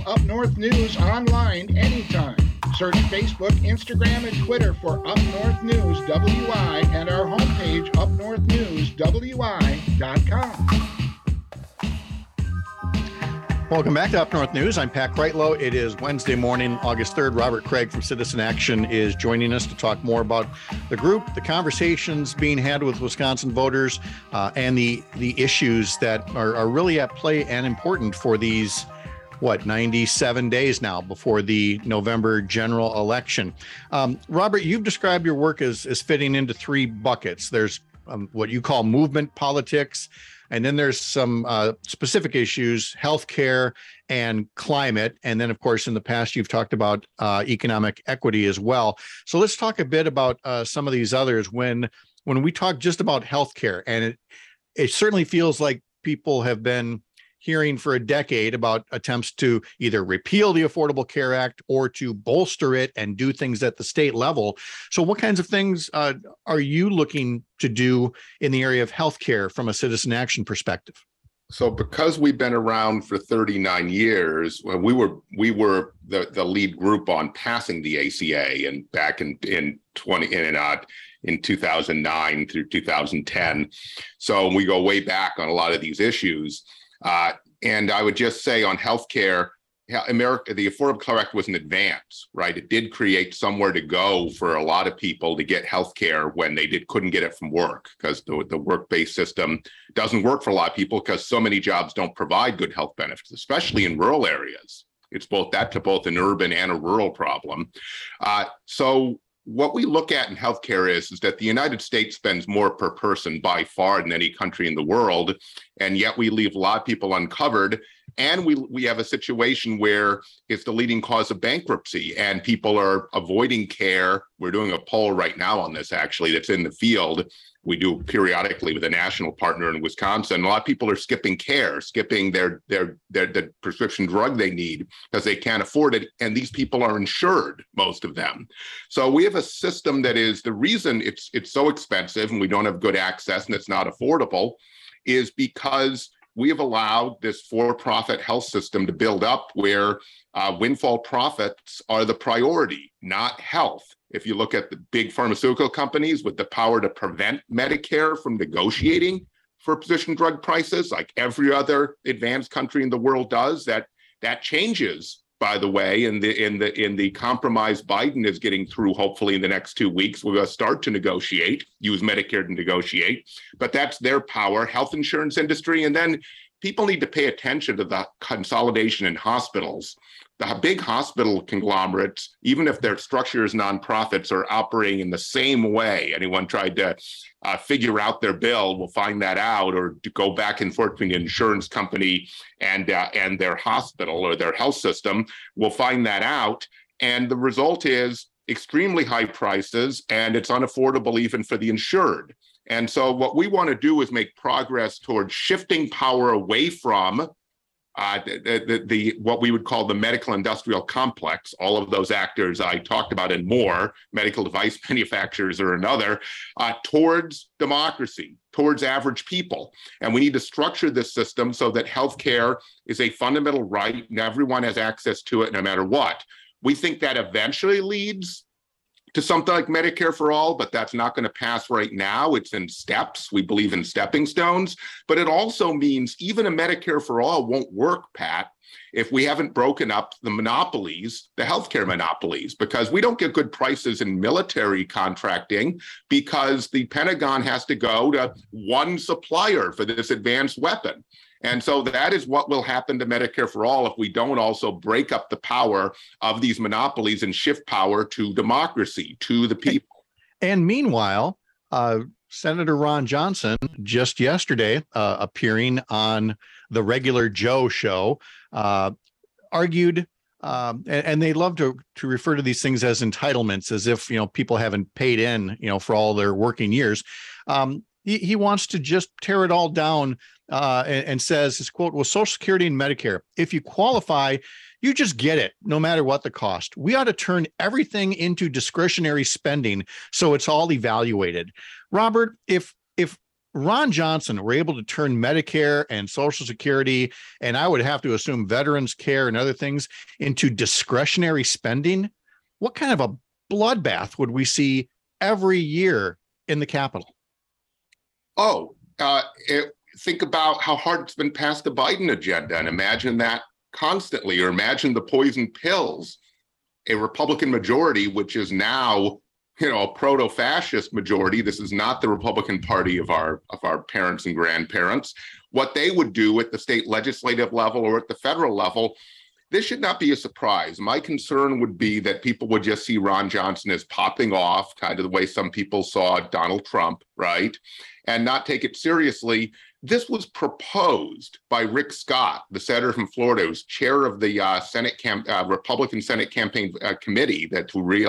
Up North News online anytime. Search Facebook, Instagram, and Twitter for Up North News WI and our homepage, upnorthnewswi.com. Welcome back to Up North News. I'm Pat Kreitlow. It is Wednesday morning, August 3rd. Robert Craig from Citizen Action is joining us to talk more about the group, the conversations being had with Wisconsin voters, and the issues that are really at play and important for these 97 days now before the November general election. Robert, you've described your work as fitting into three buckets. There's what you call movement politics, and then there's some specific issues, healthcare and climate. And then, of course, in the past, you've talked about economic equity as well. So let's talk a bit about some of these others. When we talk just about healthcare, and it certainly feels like people have been hearing for a decade about attempts to either repeal the Affordable Care Act or to bolster it and do things at the state level. So what kinds of things are you looking to do in the area of healthcare from a Citizen Action perspective? So because we've been around for 39 years, we were the lead group on passing the ACA and back in 2009 through 2010. So we go way back on a lot of these issues. And I would just say on healthcare, the Affordable Care Act was an advance, right? It did create somewhere to go for a lot of people to get healthcare when they couldn't get it from work, because the work-based system doesn't work for a lot of people because so many jobs don't provide good health benefits, especially in rural areas. It's both an urban and a rural problem. So what we look at in healthcare is that the United States spends more per person by far than any country in the world, and yet we leave a lot of people uncovered. And we have a situation where it's the leading cause of bankruptcy, and people are avoiding care. We're doing a poll right now on this, actually, that's in the field. We do periodically with a national partner in Wisconsin. A lot of people are skipping the prescription drug they need because they can't afford it. And these people are insured, most of them. So we have a system that is the reason it's so expensive and we don't have good access and it's not affordable is because we have allowed this for-profit health system to build up where windfall profits are the priority, not health. If you look at the big pharmaceutical companies with the power to prevent Medicare from negotiating for prescription drug prices, like every other advanced country in the world does, that changes, by the way, in the compromise Biden is getting through. Hopefully, in the next 2 weeks, we're going to start to negotiate, use Medicare to negotiate. But that's their power, health insurance industry, and then people need to pay attention to the consolidation in hospitals. The big hospital conglomerates, even if their structure is nonprofits, are operating in the same way. Anyone tried to figure out their bill will find that out, or to go back and forth between the insurance company and their hospital or their health system will find that out. And the result is extremely high prices, and it's unaffordable even for the insured. And so what we want to do is make progress towards shifting power away from what we would call the medical industrial complex, all of those actors I talked about and more, medical device manufacturers are another, towards democracy, towards average people. And we need to structure this system so that healthcare is a fundamental right and everyone has access to it no matter what. We think that eventually leads to something like Medicare for all, but that's not going to pass right now. It's in steps. We believe in stepping stones, but it also means even a Medicare for all won't work, Pat, if we haven't broken up the monopolies, the healthcare monopolies, because we don't get good prices in military contracting because the Pentagon has to go to one supplier for this advanced weapon. And so that is what will happen to Medicare for all if we don't also break up the power of these monopolies and shift power to democracy, to the people. And meanwhile, Senator Ron Johnson just yesterday, appearing on the Regular Joe show, argued, and they love to refer to these things as entitlements, as if people haven't paid in for all their working years. He wants to just tear it all down, and says, his quote was, Social Security and Medicare, if you qualify, you just get it, no matter what the cost. We ought to turn everything into discretionary spending so it's all evaluated. Robert, if Ron Johnson were able to turn Medicare and Social Security, and I would have to assume veterans care and other things, into discretionary spending, what kind of a bloodbath would we see every year in the Capitol? Think about how hard it's been passed the Biden agenda, and imagine that constantly, or imagine the poison pills. A Republican majority, which is now, a proto-fascist majority. This is not the Republican Party of our parents and grandparents. What they would do at the state legislative level or at the federal level, this should not be a surprise. My concern would be that people would just see Ron Johnson as popping off, kind of the way some people saw Donald Trump, right? And not take it seriously. This was proposed by Rick Scott, the senator from Florida, who's chair of the Republican Senate campaign committee to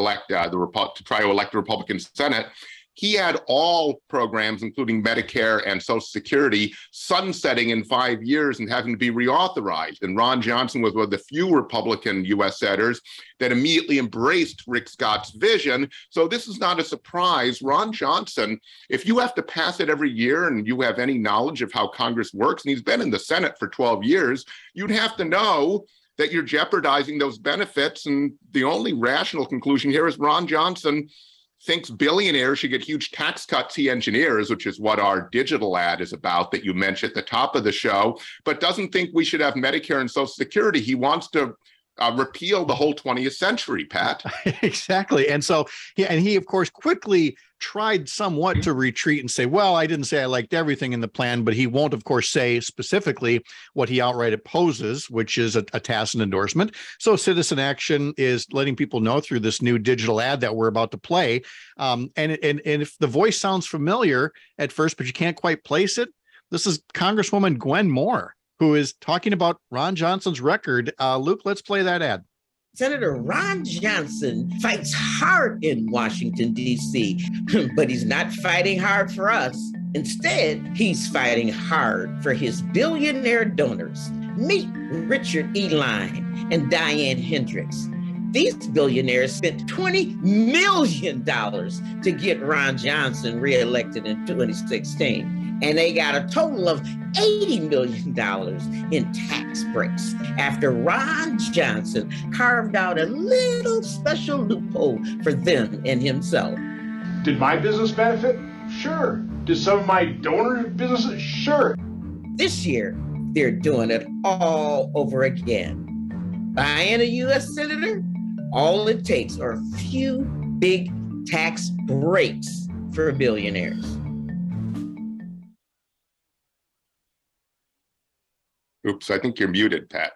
try to elect the Republican Senate. He had all programs, including Medicare and Social Security, sunsetting in 5 years and having to be reauthorized. And Ron Johnson was one of the few Republican U.S. senators that immediately embraced Rick Scott's vision. So this is not a surprise. Ron Johnson, if you have to pass it every year and you have any knowledge of how Congress works, and he's been in the Senate for 12 years, you'd have to know that you're jeopardizing those benefits. And the only rational conclusion here is Ron Johnson thinks billionaires should get huge tax cuts he engineers, which is what our digital ad is about that you mentioned at the top of the show, but doesn't think we should have Medicare and Social Security. He wants to repeal the whole 20th century, Pat. Exactly. And so he, of course, quickly tried somewhat to retreat and say, well, I didn't say I liked everything in the plan, but he won't, of course, say specifically what he outright opposes, which is a tacit endorsement. So Citizen Action is letting people know through this new digital ad that we're about to play. And if the voice sounds familiar at first, but you can't quite place it, this is Congresswoman Gwen Moore, who is talking about Ron Johnson's record. Luke, let's play that ad. Senator Ron Johnson fights hard in Washington, D.C., but he's not fighting hard for us. Instead, he's fighting hard for his billionaire donors. Meet Richard E. Lyne and Diane Hendricks. These billionaires spent $20 million to get Ron Johnson reelected in 2016. And they got a total of $80 million in tax breaks after Ron Johnson carved out a little special loophole for them and himself. Did my business benefit? Sure. Did some of my donor businesses? Sure. This year, they're doing it all over again. Buying a U.S. senator, all it takes are a few big tax breaks for billionaires. Oops, I think you're muted, Pat.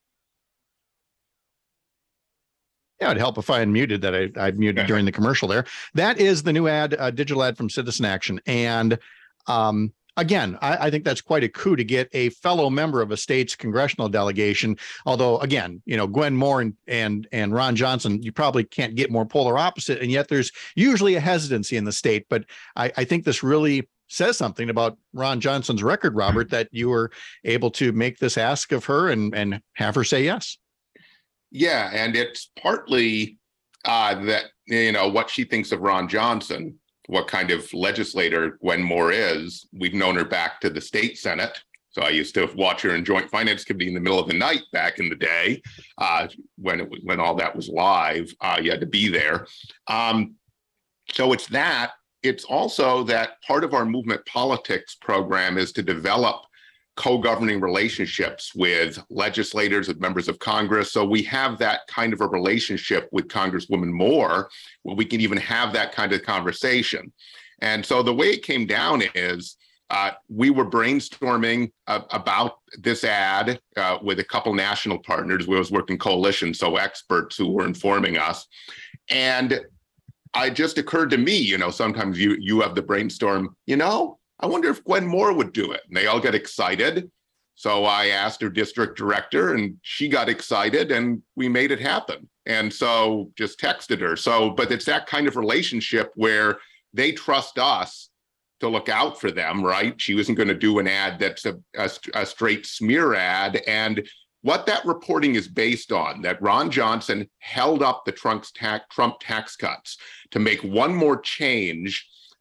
Yeah, it'd help if I unmuted that. I'd muted during the commercial there. That is the new ad, digital ad from Citizen Action. And again, I think that's quite a coup to get a fellow member of a state's congressional delegation. Although, again, Gwen Moore and Ron Johnson, you probably can't get more polar opposite. And yet there's usually a hesitancy in the state. But I think this really says something about Ron Johnson's record, Robert, that you were able to make this ask of her and have her say yes. Yeah, and it's partly that, what she thinks of Ron Johnson, what kind of legislator Gwen Moore is. We've known her back to the state Senate. So I used to watch her in Joint Finance Committee in the middle of the night back in the day when all that was live. You had to be there. So it's that. It's also that part of our movement politics program is to develop co-governing relationships with legislators, with members of Congress. So we have that kind of a relationship with Congresswoman Moore, where we can even have that kind of conversation. And so the way it came down is we were brainstorming about this ad with a couple national partners. We was working coalition, so experts who were informing us. And it just occurred to me, sometimes you have the brainstorm, I wonder if Gwen Moore would do it. And they all get excited. So I asked her district director and she got excited and we made it happen. And so just texted her. But it's that kind of relationship where they trust us to look out for them, right? She wasn't going to do an ad that's a straight smear ad. And what that reporting is based on, that Ron Johnson held up the Trump tax cuts to make one more change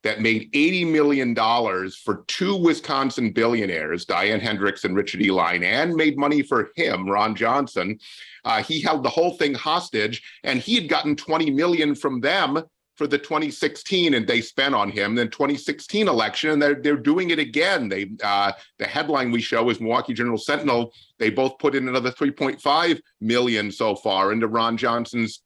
that made $80 million for two Wisconsin billionaires, Diane Hendricks and Richard Uihlein, and made money for him, Ron Johnson. He held the whole thing hostage, and he had gotten $20 million from them for the 2016, and they spent on him. Then 2016 election, and they're doing it again. The headline we show is Milwaukee Journal Sentinel. They both put in another $3.5 million so far into Ron Johnson's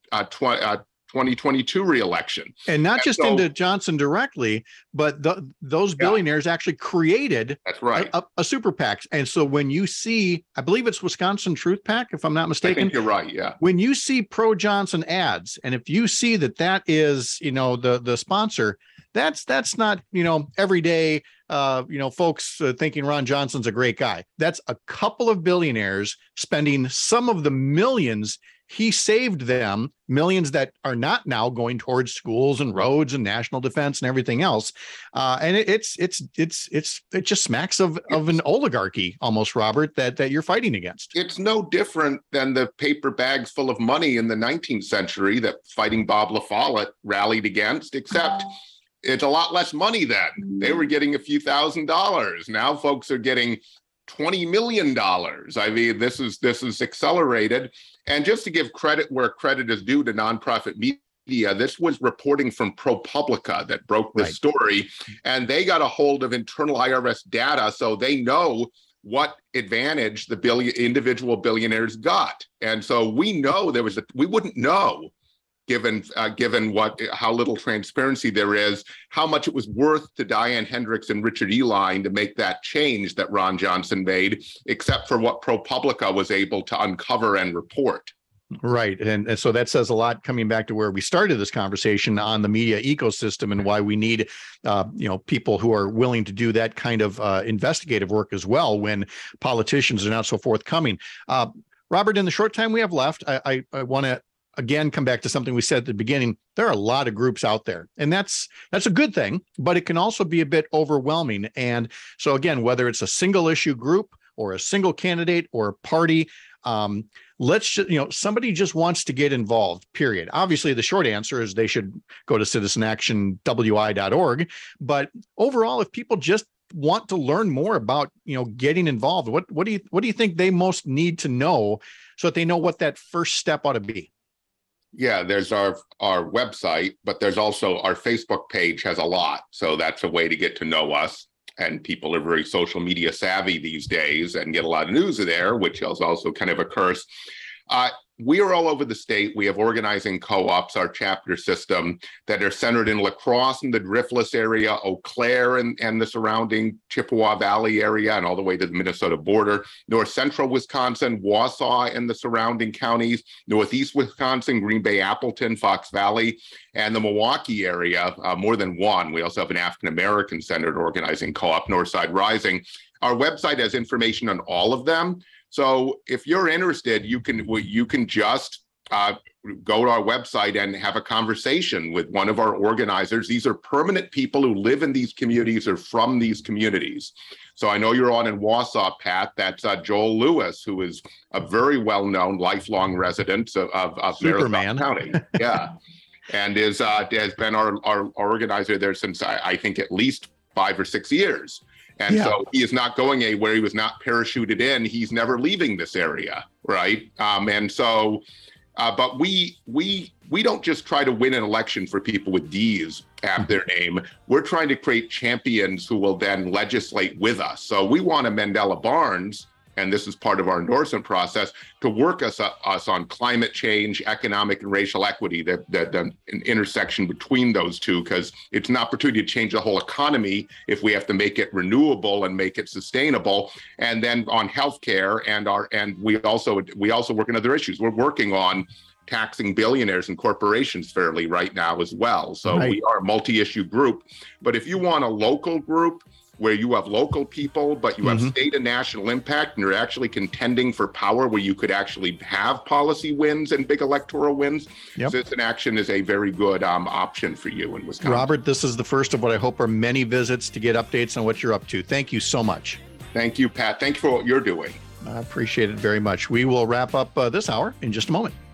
2022 reelection. And not just into Johnson directly, but those billionaires actually created that's right. a super PAC. And so when you see, I believe it's Wisconsin Truth PAC, if I'm not mistaken. I think you're right, yeah. When you see pro-Johnson ads, and if you see that is, the sponsor, that's not, everyday, folks thinking Ron Johnson's a great guy. That's a couple of billionaires spending some of the millions he saved them, millions that are not now going towards schools and roads and national defense and everything else. And it just smacks of an oligarchy almost, Robert, that you're fighting against. It's no different than the paper bags full of money in the 19th century that Fighting Bob La Follette rallied against, except it's a lot less money then. They were getting a few $1,000s. Now folks are getting $20 million. I mean, this is accelerated. And just to give credit where credit is due to nonprofit media, this was reporting from ProPublica that broke this story. And they got a hold of internal IRS data, so they know what advantage the individual billionaires got. And so we know we wouldn't know, given how little transparency there is, how much it was worth to Diane Hendricks and Richard Uihlein to make that change that Ron Johnson made, except for what ProPublica was able to uncover and report. Right. And so that says a lot, coming back to where we started this conversation on the media ecosystem and why we need, people who are willing to do that kind of investigative work as well when politicians are not so forthcoming. Robert, in the short time we have left, I want to again come back to something we said at the beginning. There are a lot of groups out there, and that's a good thing, but it can also be a bit overwhelming. And so again, whether it's a single issue group or a single candidate or a party, somebody just wants to get involved, period. Obviously, the short answer is they should go to citizenactionwi.org. But overall, if people just want to learn more about, getting involved, what do you think they most need to know so that they know what that first step ought to be? Yeah, there's our website, but there's also our Facebook page has a lot. So that's a way to get to know us. And people are very social media savvy these days and get a lot of news there, which is also kind of a curse. We are all over the state. We have organizing co-ops, our chapter system, that are centered in La Crosse and the Driftless area, Eau Claire and the surrounding Chippewa Valley area, and all the way to the Minnesota border, north central Wisconsin, Wausau and the surrounding counties, northeast Wisconsin, Green Bay, Appleton, Fox Valley, and the Milwaukee area, more than one. We also have an African-American centered organizing co-op, Northside Rising. Our website has information on all of them. So if you're interested, you can just go to our website and have a conversation with one of our organizers. These are permanent people who live in these communities or from these communities. So I know you're on in Wausau, Pat. That's Joel Lewis, who is a very well-known lifelong resident of Superman County. Yeah, and has been our organizer there since I think at least 5 or 6 years. And so he is not going anywhere. He was not parachuted in. He's never leaving this area, right? But we don't just try to win an election for people with D's after their name. We're trying to create champions who will then legislate with us. So we want a Mandela Barnes, and this is part of our endorsement process, to work us on climate change, economic and racial equity, the intersection between those two, because it's an opportunity to change the whole economy if we have to make it renewable and make it sustainable. And then on healthcare and we also work on other issues. We're working on taxing billionaires and corporations fairly right now as well. So we are a multi-issue group. But if you want a local group where you have local people, but you have state and national impact, and you're actually contending for power where you could actually have policy wins and big electoral wins, Citizen Action is a very good option for you in Wisconsin. Robert, this is the first of what I hope are many visits to get updates on what you're up to. Thank you so much. Thank you, Pat. Thank you for what you're doing. I appreciate it very much. We will wrap up this hour in just a moment.